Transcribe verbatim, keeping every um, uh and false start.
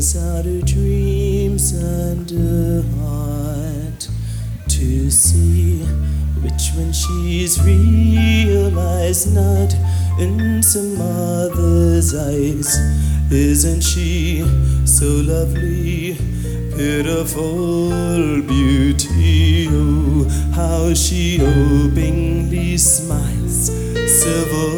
brings out her dreams and her heart to see which one she's realized not in some other's eyes. Isn't she so lovely, pitiful beauty? Oh, how she openly smiles, civil